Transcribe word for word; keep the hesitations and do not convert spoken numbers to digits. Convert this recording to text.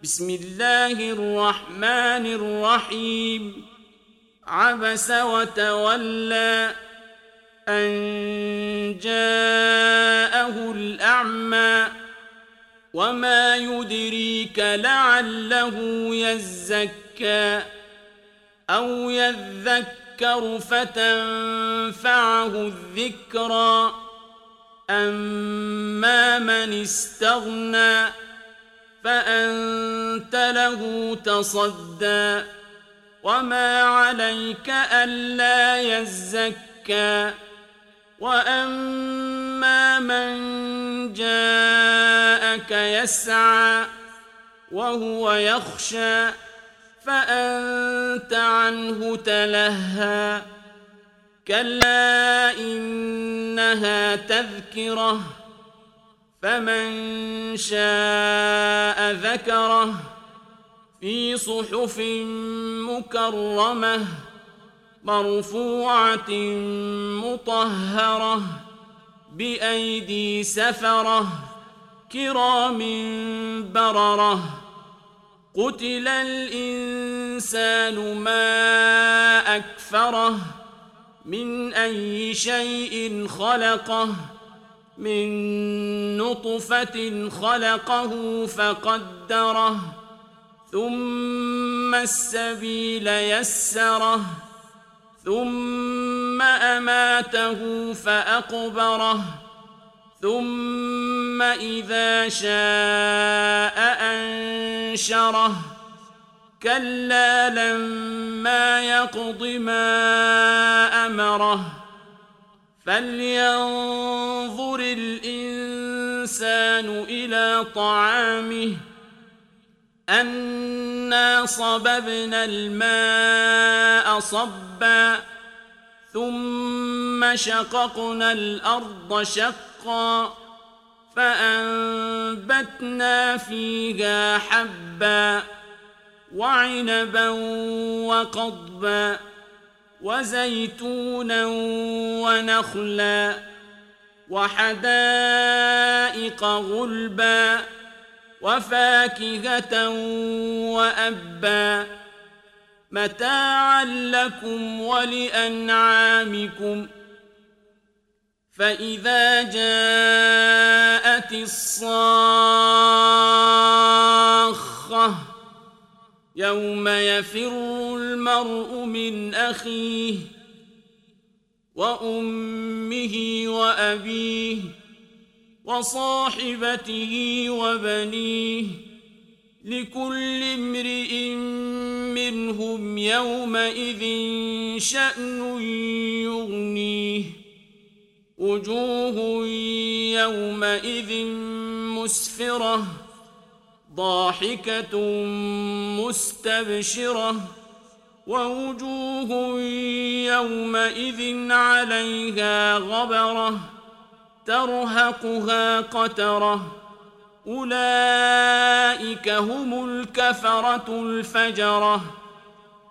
بسم الله الرحمن الرحيم عبس وتولى أن جاءه الأعمى وما يدريك لعله يزكى أو يذكر فتنفعه الذكرى أما من استغنى فأنت له تصدى وما عليك ألا يزكى وأما من جاءك يسعى وهو يخشى فأنت عنه تلهى كلا إنها تذكرة فمن شاء ذكره في صحف مكرمة مرفوعة مطهرة بأيدي سفرة كرام بررة قتل الإنسان ما أكفره من أي شيء خلقه من نطفة خلقه فقدره ثم السبيل يسره ثم أماته فأقبره ثم إذا شاء أنشره كلا لما يقض ما أمره فلينظر الإنسان إلى طعامه أنا صببنا الماء صبا ثم شققنا الأرض شقا فأنبتنا فيها حبا وعنبا وقضبا وزيتونا ونخلا وحدائق غلبا وفاكهة وأبا متاعا لكم ولأنعامكم فإذا جاءت الصاخة يوم يفر المرء من أخيه وأمه وأبيه وصاحبته وبنيه لكل امرئ منهم يومئذ شأن يغنيه وجوه يومئذ مسفرة ضاحكة مستبشرة ووجوه يومئذ عليها غبرة ترهقها قترة أولئك هم الكفرة الفجرة